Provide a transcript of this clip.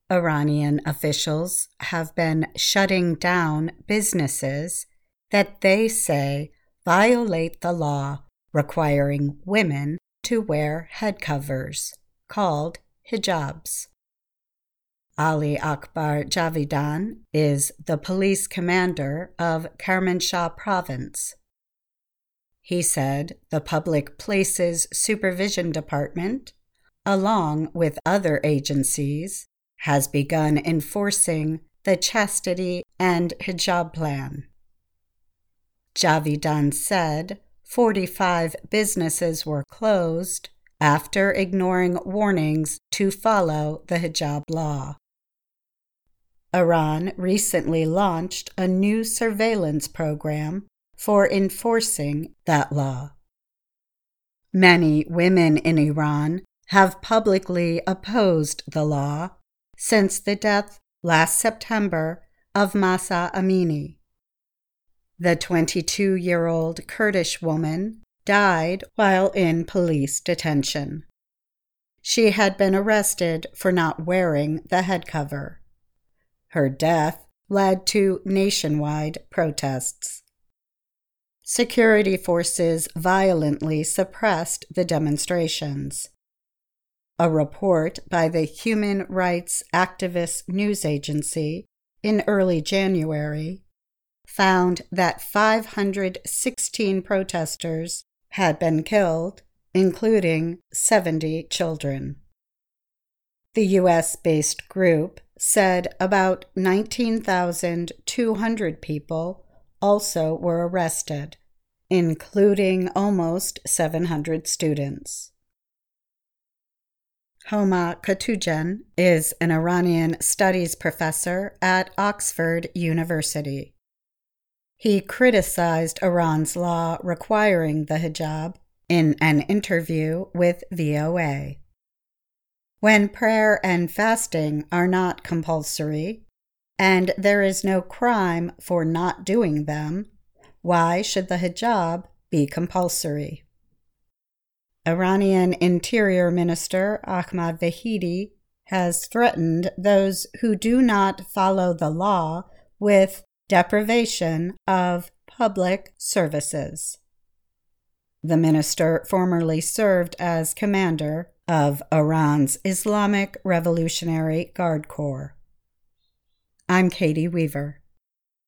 Iranian officials have been shutting down businesses that they say violate the law requiring women to wear head covers, called hijabs. Ali Akbar Javidan is the police commander of Kermanshah province. He said the Public Places Supervision Department, along with other agencies, has begun enforcing the chastity and hijab plan. Javidan said 45 businesses were closed after ignoring warnings to follow the hijab law. Iran recently launched a new surveillance program for enforcing that law. Many women in Iran have publicly opposed the law since the death last September of Mahsa Amini. The 22-year-old Kurdish woman died while in police detention. She had been arrested for not wearing the head cover. Her death led to nationwide protests. Security forces violently suppressed the demonstrations. A report by the human rights activist news agency in early January found that 516 protesters had been killed, including 70 children. The U.S.-based group said about 19,200 people also were arrested, including almost 700 students. Homa Katujan is an Iranian studies professor at Oxford University. He criticized Iran's law requiring the hijab in an interview with VOA. When prayer and fasting are not compulsory, and there is no crime for not doing them, why should the hijab be compulsory? Iranian Interior Minister Ahmad Vahidi has threatened those who do not follow the law with deprivation of public services. The minister formerly served as commander of Iran's Islamic Revolutionary Guard Corps. I'm Katie Weaver.